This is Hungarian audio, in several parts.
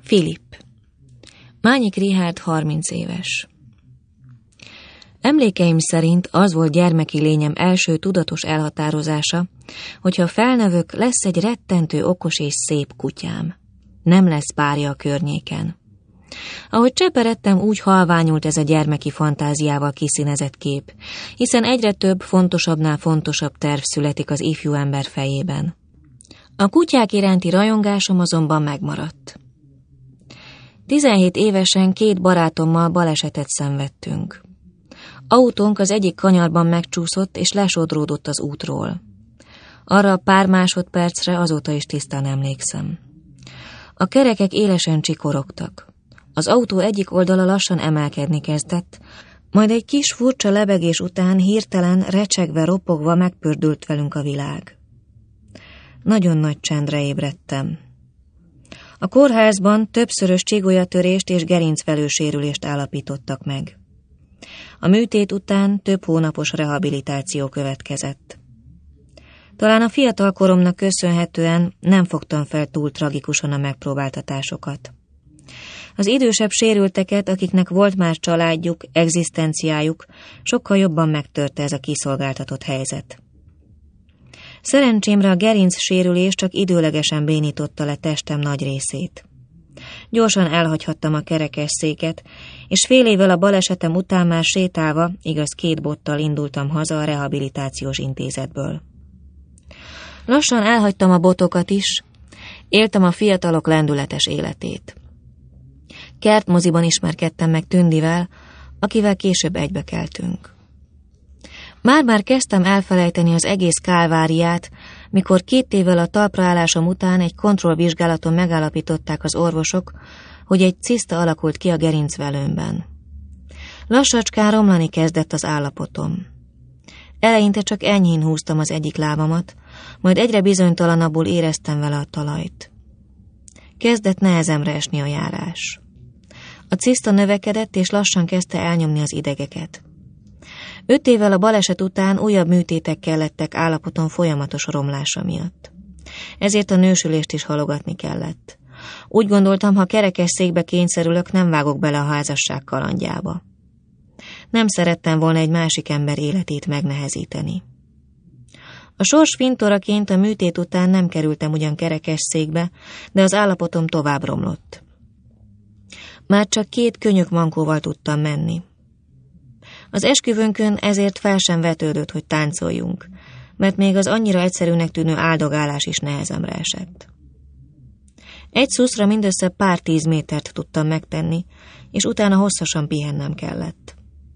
Filip. Mányik Richárd 30 éves. Emlékeim szerint az volt gyermeki lényem első tudatos elhatározása, hogyha felnövök, lesz egy rettentő okos és szép kutyám. Nem lesz párja a környéken. Ahogy cseperedtem, úgy halványult ez a gyermeki fantáziával kiszínezett kép, hiszen egyre több, fontosabbnál fontosabb terv születik az ifjú ember fejében. A kutyák iránti rajongásom azonban megmaradt. 17 évesen 2 barátommal balesetet szenvedtünk. Autónk az egyik kanyarban megcsúszott és lesodródott az útról. Arra a pár másodpercre azóta is tisztán emlékszem. A kerekek élesen csikorogtak. Az autó egyik oldala lassan emelkedni kezdett, majd egy kis furcsa lebegés után hirtelen, recsegve, ropogva megpördült velünk a világ. Nagyon nagy csendre ébredtem. A kórházban többszörös csigolyatörést és gerincvelősérülést állapítottak meg. A műtét után több hónapos rehabilitáció következett. Talán a fiatal koromnak köszönhetően nem fogtam fel túl tragikusan a megpróbáltatásokat. Az idősebb sérülteket, akiknek volt már családjuk, egzisztenciájuk, sokkal jobban megtörte ez a kiszolgáltatott helyzet. Szerencsémre a gerinc sérülés csak időlegesen bénította le testem nagy részét. Gyorsan elhagyhattam a kerekesszéket, és fél évvel a balesetem után már sétálva, igaz 2 bottal indultam haza a rehabilitációs intézetből. Lassan elhagytam a botokat is, éltem a fiatalok lendületes életét. Kertmoziban ismerkedtem meg Tündivel, akivel később egybekeltünk. Már kezdtem elfelejteni az egész kálváriát, mikor 2 évvel a talpraállásom után egy kontrollvizsgálaton megállapították az orvosok, hogy egy ciszta alakult ki a gerincvelőmben. Lassacskán romlani kezdett az állapotom. Eleinte csak enyhén húztam az egyik lábamat, majd egyre bizonytalanabbul éreztem vele a talajt. Kezdett nehezemre esni a járás. A ciszta növekedett, és lassan kezdte elnyomni az idegeket. 5 évvel a baleset után újabb műtétek kellettek állapoton folyamatos romlása miatt. Ezért a nősülést is halogatni kellett. Úgy gondoltam, ha kerekesszékbe kényszerülök, nem vágok bele a házasság kalandjába. Nem szerettem volna egy másik ember életét megnehezíteni. A sors fintoraként a műtét után nem kerültem ugyan kerekesszékbe, de az állapotom tovább romlott. Már csak 2 könyökmankóval tudtam menni. Az esküvőnkön ezért fel sem vetődött, hogy táncoljunk, mert még az annyira egyszerűnek tűnő áldogálás is nehezemre esett. Egy szuszra mindössze pár 10 métert tudtam megtenni, és utána hosszasan pihennem kellett.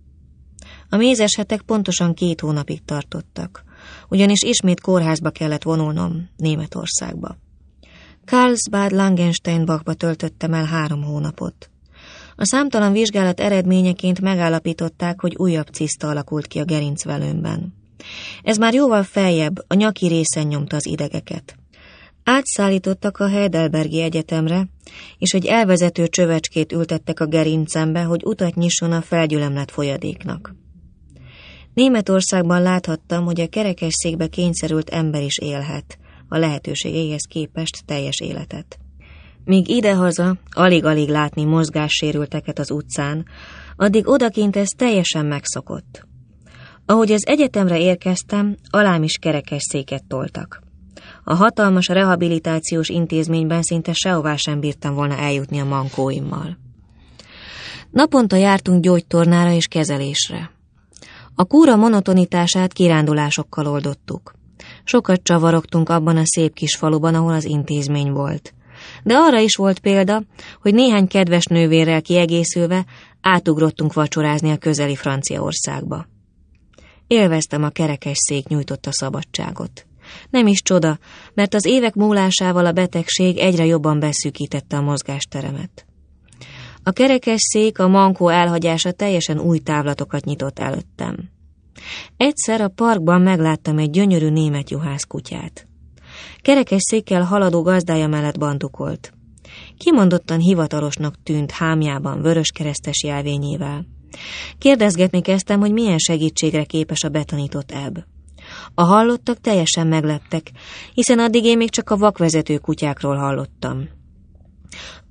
A mézes hetek pontosan 2 hónapig tartottak, ugyanis ismét kórházba kellett vonulnom, Németországba. Karlsbad Langensteinbachba töltöttem el 3 hónapot. A számtalan vizsgálat eredményeként megállapították, hogy újabb ciszta alakult ki a gerincvelőmben. Ez már jóval feljebb, a nyaki részen nyomta az idegeket. Átszállítottak a Heidelbergi Egyetemre, és egy elvezető csövecskét ültettek a gerincembe, hogy utat nyisson a felgyülemlett folyadéknak. Németországban láthattam, hogy a kerekesszékbe kényszerült ember is élhet, a lehetőségeihez képest teljes életet. Míg idehaza alig-alig látni mozgássérülteket az utcán, addig odakint ez teljesen megszokott. Ahogy az egyetemre érkeztem, alám is kerekesszéket toltak. A hatalmas rehabilitációs intézményben szinte sehová sem bírtam volna eljutni a mankóimmal. Naponta jártunk gyógytornára és kezelésre. A kúra monotonitását kirándulásokkal oldottuk. Sokat csavarogtunk abban a szép kis faluban, ahol az intézmény volt. De arra is volt példa, hogy néhány kedves nővérrel kiegészülve átugrottunk vacsorázni a közeli Franciaországba. Élveztem a kerekesszék nyújtotta szabadságot. Nem is csoda, mert az évek múlásával a betegség egyre jobban beszűkítette a mozgásteremet. A kerekesszék, a mankó elhagyása teljesen új távlatokat nyitott előttem. Egyszer a parkban megláttam egy gyönyörű német juhász kutyát. Kerekesszékkel haladó gazdája mellett bandukolt. Kimondottan hivatalosnak tűnt hámjában, vöröskeresztes jelvényével. Kérdezgetni kezdtem, hogy milyen segítségre képes a betanított ebb. A hallottak teljesen megleptek, hiszen addig én még csak a vakvezető kutyákról hallottam.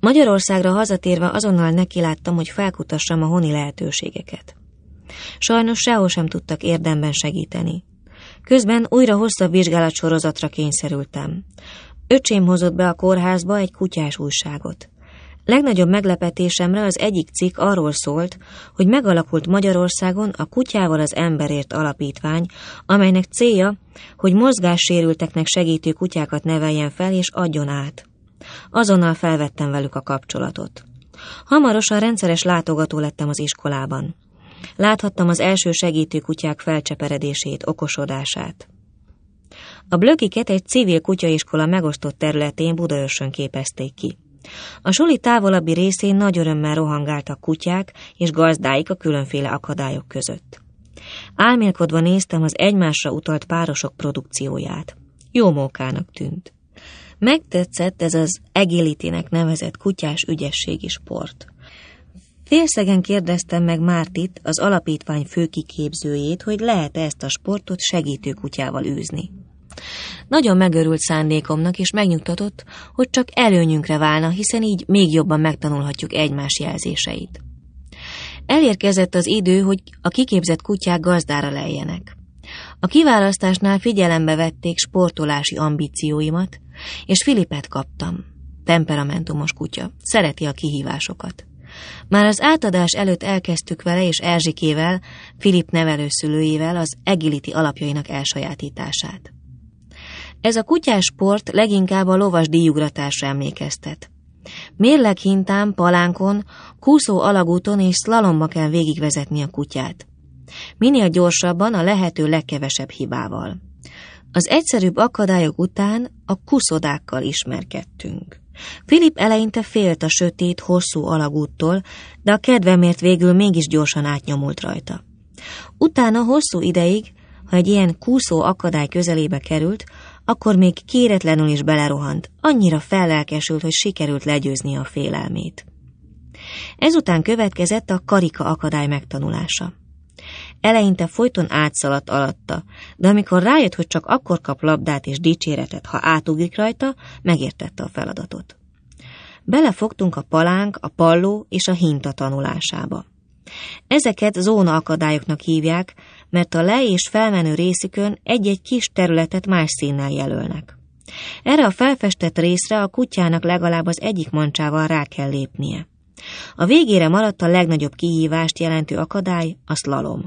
Magyarországra hazatérve azonnal nekiláttam, hogy felkutassam a honi lehetőségeket. Sajnos sehol sem tudtak érdemben segíteni. Közben újra hosszabb vizsgálatsorozatra kényszerültem. Öcsém hozott be a kórházba egy kutyás újságot. Legnagyobb meglepetésemre az egyik cikk arról szólt, hogy megalakult Magyarországon a Kutyával az Emberért alapítvány, amelynek célja, hogy mozgássérülteknek segítő kutyákat neveljen fel és adjon át. Azonnal felvettem velük a kapcsolatot. Hamarosan rendszeres látogató lettem az iskolában. Láthattam az első segítő kutyák felcseperedését, okosodását. A Blökiket egy civil kutyaiskola megosztott területén Budaörsön képezték ki. A suli távolabbi részén nagy örömmel rohangáltak kutyák és gazdáik a különféle akadályok között. Álmélkodva néztem az egymásra utalt párosok produkcióját. Jó mókának tűnt. Megtetszett ez az agility-nek nevezett kutyás ügyességi sport. Félszegen kérdeztem meg Mártit, az alapítvány főkiképzőjét, hogy lehet-e ezt a sportot segítő kutyával űzni. Nagyon megörült szándékomnak, és megnyugtatott, hogy csak előnyünkre válna, hiszen így még jobban megtanulhatjuk egymás jelzéseit. Elérkezett az idő, hogy a kiképzett kutyák gazdára lejjenek. A kiválasztásnál figyelembe vették sportolási ambícióimat, és Filipet kaptam. Temperamentumos kutya, szereti a kihívásokat. Már az átadás előtt elkezdtük vele és Erzsikével, Filip nevelőszülőjével az agility alapjainak elsajátítását. Ez a kutyás sport leginkább a lovas díjugratásra emlékeztet. Mérleghintán, palánkon, kúszó alagúton és szlalomba kell végigvezetni a kutyát. Minél gyorsabban, a lehető legkevesebb hibával. Az egyszerűbb akadályok után a kuszodákkal ismerkedtünk. Filip eleinte félt a sötét, hosszú alagúttól, de a kedvemért végül mégis gyorsan átnyomult rajta. Utána hosszú ideig, ha egy ilyen kúszó akadály közelébe került, akkor még kéretlenül is belerohant, annyira fellelkesült, hogy sikerült legyőzni a félelmét. Ezután következett a karika akadály megtanulása. Eleinte folyton átszaladt alatta, de amikor rájött, hogy csak akkor kap labdát és dicséretet, ha átugrik rajta, megértette a feladatot. Belefogtunk a palánk, a palló és a hinta tanulásába. Ezeket zóna akadályoknak hívják, mert a le- és felmenő részükön egy-egy kis területet más színnel jelölnek. Erre a felfestett részre a kutyának legalább az egyik mancsával rá kell lépnie. A végére maradt a legnagyobb kihívást jelentő akadály, a szlalom.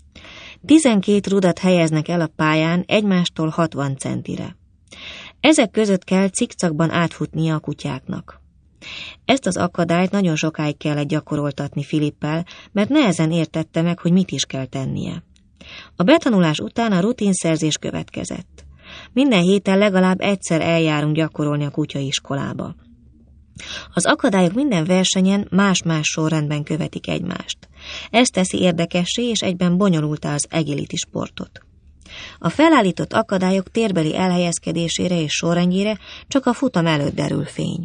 12 rudat helyeznek el a pályán egymástól 60 centire. Ezek között kell cikcakban átfutnia a kutyáknak. Ezt az akadályt nagyon sokáig kellett gyakoroltatni Filippel, mert nehezen értette meg, hogy mit is kell tennie. A betanulás után a rutinszerzés következett. Minden héten legalább egyszer eljárunk gyakorolni a kutyaiskolába. Az akadályok minden versenyen más-más sorrendben követik egymást. Ez teszi érdekessé és egyben bonyolultá az agility sportot. A felállított akadályok térbeli elhelyezkedésére és sorrendjére csak a futam előtt derül fény.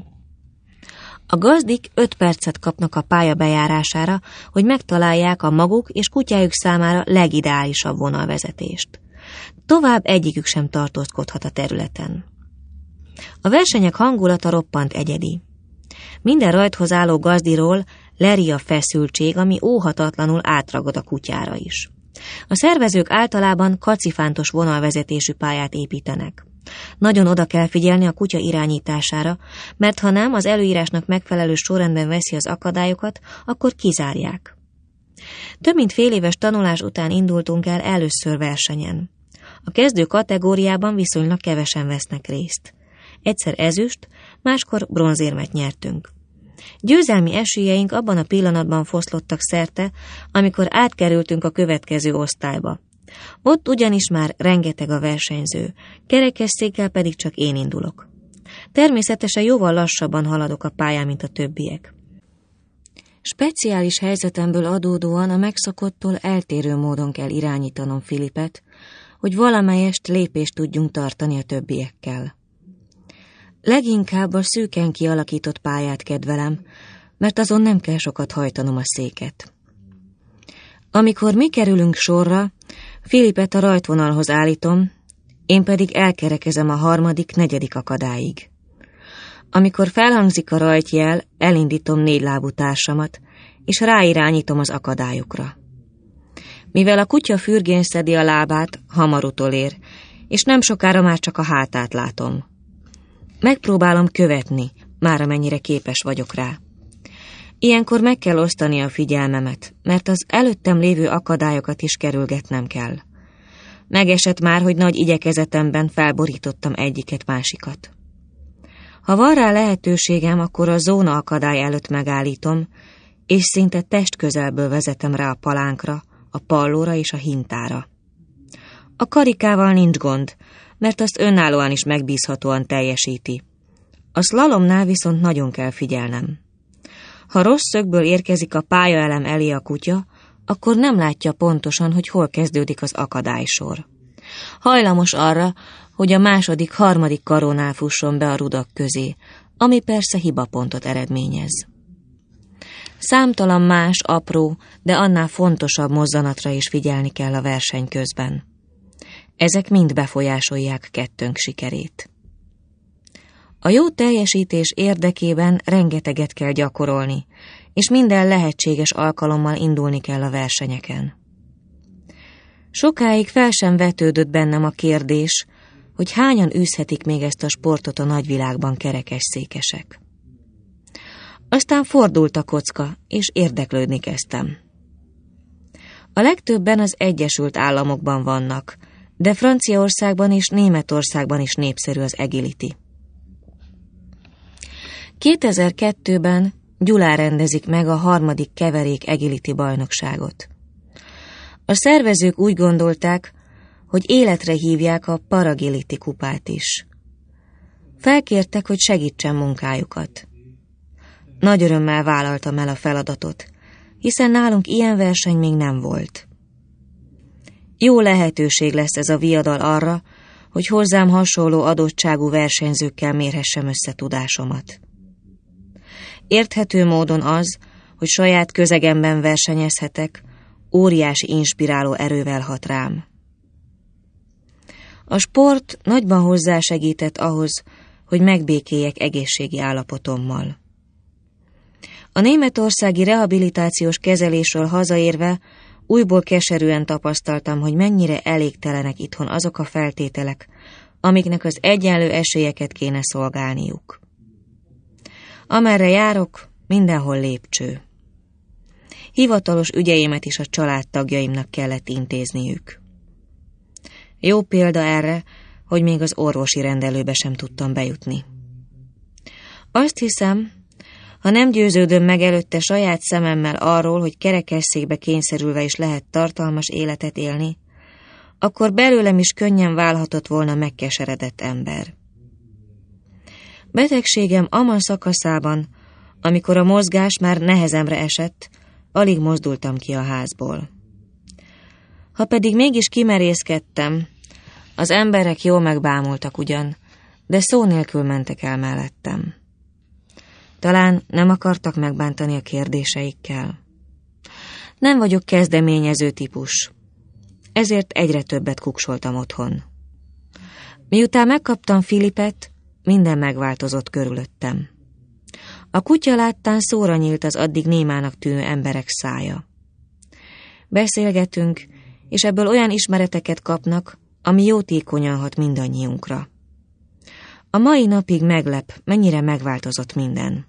A gazdik 5 percet kapnak a pálya bejárására, hogy megtalálják a maguk és kutyájuk számára legideálisabb vonalvezetést. Tovább egyikük sem tartózkodhat a területen. A versenyek hangulata roppant egyedi. Minden rajthoz álló gazdiról leri a feszültség, ami óhatatlanul átragad a kutyára is. A szervezők általában kacifántos vonalvezetésű pályát építenek. Nagyon oda kell figyelni a kutya irányítására, mert ha nem az előírásnak megfelelő sorrendben veszi az akadályokat, akkor kizárják. Több mint fél éves tanulás után indultunk el először versenyen. A kezdő kategóriában viszonylag kevesen vesznek részt. Egyszer ezüst, máskor bronzérmet nyertünk. Győzelmi esélyeink abban a pillanatban foszlottak szerte, amikor átkerültünk a következő osztályba. Ott ugyanis már rengeteg a versenyző, kerekesszékkel pedig csak én indulok. Természetesen jóval lassabban haladok a pályán, mint a többiek. Speciális helyzetemből adódóan a megszokottól eltérő módon kell irányítanom Filipet, hogy valamelyest lépést tudjunk tartani a többiekkel. Leginkább a szűken kialakított pályát kedvelem, mert azon nem kell sokat hajtanom a széket. Amikor mi kerülünk sorra, Filipet a rajtvonalhoz állítom, én pedig elkerekezem a 3., 4. akadályig. Amikor felhangzik a rajtjel, elindítom 4 lábú társamat, és ráirányítom az akadályokra. Mivel a kutya fürgén szedi a lábát, hamar utolér, és nem sokára már csak a hátát látom. Megpróbálom követni, már amennyire képes vagyok rá. Ilyenkor meg kell osztani a figyelmemet, mert az előttem lévő akadályokat is kerülgetnem kell. Megesett már, hogy nagy igyekezetemben felborítottam egyiket-másikat. Ha van rá lehetőségem, akkor a zóna akadály előtt megállítom, és szinte testközelből vezetem rá a palánkra, a pallóra és a hintára. A karikával nincs gond, mert azt önállóan is megbízhatóan teljesíti. A szlalomnál viszont nagyon kell figyelnem. Ha rossz szögből érkezik a pályaelem elé a kutya, akkor nem látja pontosan, hogy hol kezdődik az akadálysor. Hajlamos arra, hogy a második, harmadik karónál fusson be a rudak közé, ami persze hibapontot eredményez. Számtalan más, apró, de annál fontosabb mozzanatra is figyelni kell a verseny közben. Ezek mind befolyásolják kettőnk sikerét. A jó teljesítés érdekében rengeteget kell gyakorolni, és minden lehetséges alkalommal indulni kell a versenyeken. Sokáig fel sem vetődött bennem a kérdés, hogy hányan űzhetik még ezt a sportot a nagyvilágban kerekesszékesek. Aztán fordult a kocka, és érdeklődni kezdtem. A legtöbben az Egyesült Államokban vannak, de Franciaországban és Németországban is népszerű az agility. 2002-ben Gyulán rendezik meg a 3. keverék agility bajnokságot. A szervezők úgy gondolták, hogy életre hívják a Paragility kupát is. Felkértek, hogy segítsen munkájukat. Nagy örömmel vállaltam el a feladatot, hiszen nálunk ilyen verseny még nem volt. Jó lehetőség lesz ez a viadal arra, hogy hozzám hasonló adottságú versenyzőkkel mérhessem össze tudásomat. Érthető módon az, hogy saját közegemben versenyezhetek, óriási inspiráló erővel hat rám. A sport nagyban hozzásegített ahhoz, hogy megbékéljek egészségi állapotommal. A németországi rehabilitációs kezelésről hazaérve újból keserűen tapasztaltam, hogy mennyire elégtelenek itthon azok a feltételek, amiknek az egyenlő esélyeket kéne szolgálniuk. Amerre járok, mindenhol lépcső. Hivatalos ügyeimet is a családtagjaimnak kellett intézniük. Jó példa erre, hogy még az orvosi rendelőbe sem tudtam bejutni. Azt hiszem, ha nem győződöm meg előtte saját szememmel arról, hogy kerekesszékbe kényszerülve is lehet tartalmas életet élni, akkor belőlem is könnyen válhatott volna megkeseredett ember. Betegségem aman szakaszában, amikor a mozgás már nehezemre esett, alig mozdultam ki a házból. Ha pedig mégis kimerészkedtem, az emberek jól megbámultak ugyan, de szó nélkül mentek el mellettem. Talán nem akartak megbántani a kérdéseikkel. Nem vagyok kezdeményező típus, ezért egyre többet kuksoltam otthon. Miután megkaptam Filipet, minden megváltozott körülöttem. A kutya láttán szóra nyílt az addig némának tűnő emberek szája. Beszélgetünk, és ebből olyan ismereteket kapnak, ami jótékonyan hat mindannyiunkra. A mai napig meglep, mennyire megváltozott minden.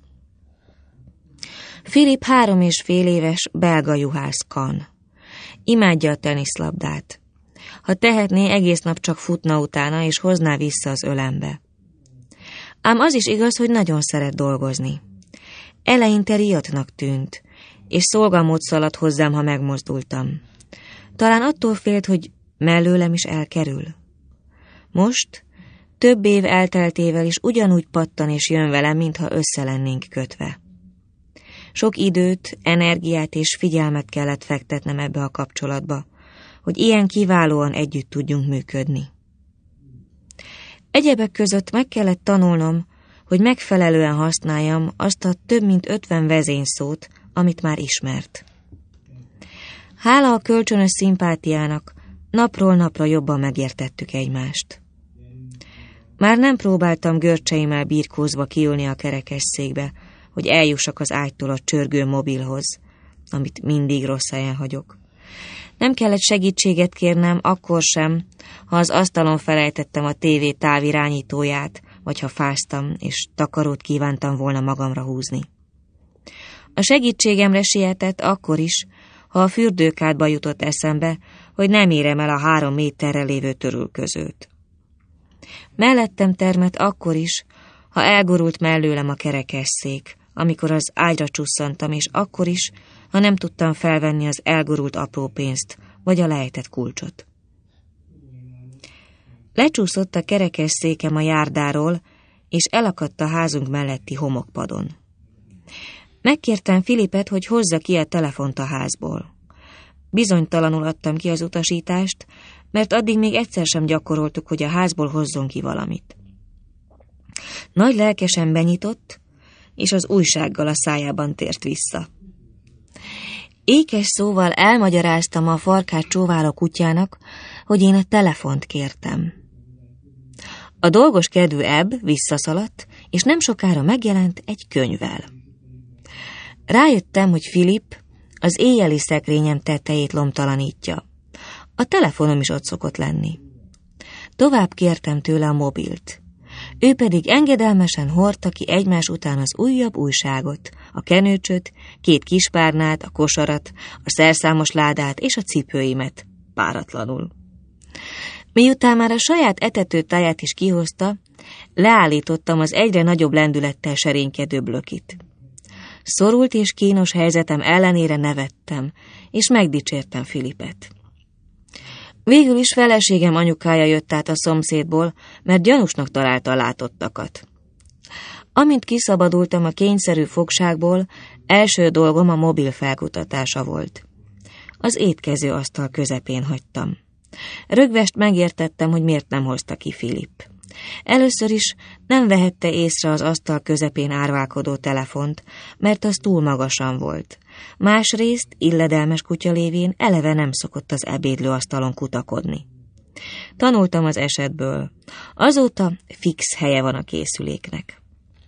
Filip 3,5 éves belga juhász kan. Imádja a teniszlabdát. Ha tehetné, egész nap csak futna utána, és hozná vissza az ölembe. Ám az is igaz, hogy nagyon szeret dolgozni. Eleinte riadtnak tűnt, és szolgamód szaladt hozzám, ha megmozdultam. Talán attól félt, hogy mellőlem is elkerül. Most, több év elteltével is ugyanúgy pattan és jön velem, mintha össze lennénk kötve. Sok időt, energiát és figyelmet kellett fektetnem ebbe a kapcsolatba, hogy ilyen kiválóan együtt tudjunk működni. Egyebek között meg kellett tanulnom, hogy megfelelően használjam azt a több mint 50 vezényszót, amit már ismert. Hála a kölcsönös szimpátiának, napról napra jobban megértettük egymást. Már nem próbáltam görcseimmel birkózva kiülni a kerekesszékbe, hogy eljussak az ágytól a csörgő mobilhoz, amit mindig rossz helyen hagyok. Nem kellett segítséget kérnem, akkor sem, ha az asztalon felejtettem a tévé távirányítóját, vagy ha fáztam, és takarót kívántam volna magamra húzni. A segítségemre sietett akkor is, ha a fürdőkádba jutott eszembe, hogy nem érem el a 3 méterre lévő törülközőt. Mellettem termett akkor is, ha elgurult mellőlem a kerekesszék, amikor az ágyra csusszantam, és akkor is, ha nem tudtam felvenni az elgurult apró pénzt, vagy a lejtett kulcsot. Lecsúszott a kerekesszékem a járdáról, és elakadt a házunk melletti homokpadon. Megkértem Filipet, hogy hozza ki a telefont a házból. Bizonytalanul adtam ki az utasítást, mert addig még egyszer sem gyakoroltuk, hogy a házból hozzon ki valamit. Nagy lelkesen benyitott, és az újsággal a szájában tért vissza. Ékes szóval elmagyaráztam a farkát csóváló kutyának, hogy én a telefont kértem. A dolgos kedvű Ebb visszaszaladt, és nem sokára megjelent egy könyvvel. Rájöttem, hogy Filip az éjjeli szekrényem tetejét lomtalanítja. A telefonom is ott szokott lenni. Tovább kértem tőle a mobilt. Ő pedig engedelmesen hordta ki egymás után az újabb újságot, a kenőcsöt, 2 kispárnát, a kosarat, a szerszámos ládát és a cipőimet, páratlanul. Miután már a saját etetőtáját is kihozta, leállítottam az egyre nagyobb lendülettel serénykedő blökit. Szorult és kínos helyzetem ellenére nevettem, és megdicsértem Filipet. Végül is feleségem anyukája jött át a szomszédból, mert gyanúsnak találta a látottakat. Amint kiszabadultam a kényszerű fogságból, első dolgom a mobil felkutatása volt. Az étkező asztal közepén hagytam. Rögvest megértettem, hogy miért nem hozta ki Filip. Először is nem vehette észre az asztal közepén árválkodó telefont, mert az túl magasan volt. Másrészt, illedelmes kutya lévén eleve nem szokott az ebédlőasztalon kutakodni. Tanultam az esetből. Azóta fix helye van a készüléknek.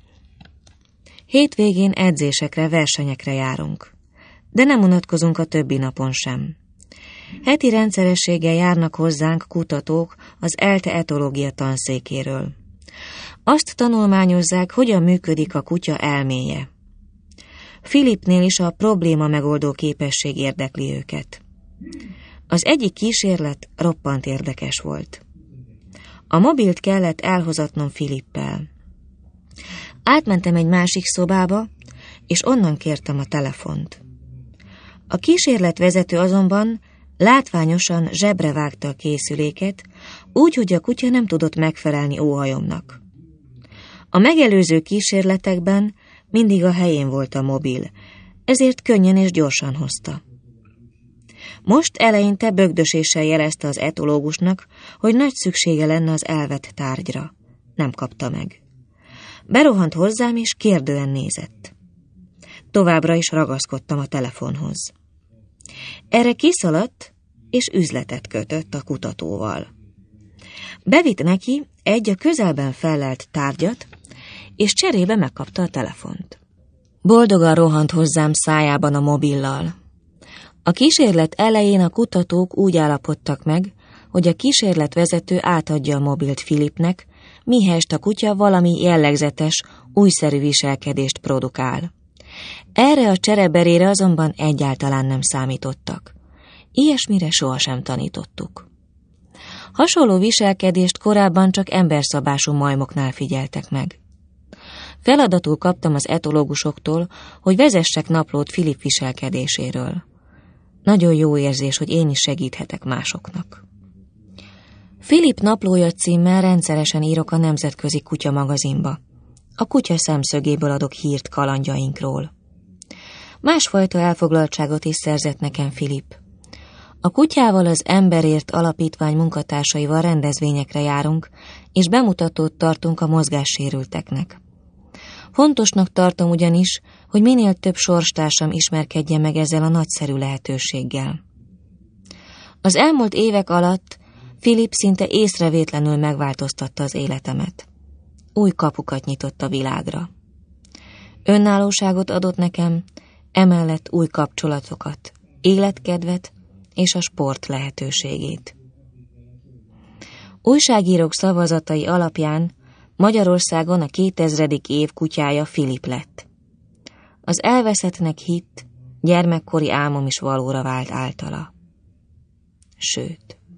Hétvégén edzésekre, versenyekre járunk. De nem unatkozunk a többi napon sem. Heti rendszerességgel járnak hozzánk kutatók az ELTE etológia tanszékéről. Azt tanulmányozzák, hogyan működik a kutya elméje. Filipnél is a probléma megoldó képesség érdekli őket. Az egyik kísérlet roppant érdekes volt. A mobilt kellett elhozatnom Filippel. Átmentem egy másik szobába, és onnan kértem a telefont. A kísérletvezető azonban látványosan zsebre vágta a készüléket, úgy, hogy a kutya nem tudott megfelelni óhajomnak. A megelőző kísérletekben mindig a helyén volt a mobil, ezért könnyen és gyorsan hozta. Most eleinte bögdöséssel jelezte az etológusnak, hogy nagy szüksége lenne az elvett tárgyra. Nem kapta meg. Berohant hozzám, és kérdően nézett. Továbbra is ragaszkodtam a telefonhoz. Erre kiszaladt, és üzletet kötött a kutatóval. Bevitt neki egy a közelben fellelt tárgyat, és cserébe megkapta a telefont. Boldogan rohant hozzám szájában a mobillal. A kísérlet elején a kutatók úgy állapodtak meg, hogy a kísérletvezető átadja a mobilt Filipnek, mihelyest a kutya valami jellegzetes, újszerű viselkedést produkál. Erre a csereberére azonban egyáltalán nem számítottak. Ilyesmire sohasem tanítottuk. Hasonló viselkedést korábban csak emberszabású majmoknál figyeltek meg. Feladatul kaptam az etológusoktól, hogy vezessek naplót Filip viselkedéséről. Nagyon jó érzés, hogy én is segíthetek másoknak. Filip naplója címmel rendszeresen írok a Nemzetközi Kutya magazinba. A kutya szemszögéből adok hírt kalandjainkról. Másfajta elfoglaltságot is szerzett nekem Filip. A kutyával az Emberért Alapítvány munkatársaival rendezvényekre járunk, és bemutatót tartunk a mozgássérülteknek. Fontosnak tartom ugyanis, hogy minél több sorstársam ismerkedjen meg ezzel a nagyszerű lehetőséggel. Az elmúlt évek alatt Philip szinte észrevétlenül megváltoztatta az életemet. Új kapukat nyitott a világra. Önállóságot adott nekem, emellett új kapcsolatokat, életkedvet és a sport lehetőségét. Újságírók szavazatai alapján Magyarországon a 2000. év kutyája Philip lett. Az elveszettnek hitt, gyermekkori álmom is valóra vált általa. Sőt,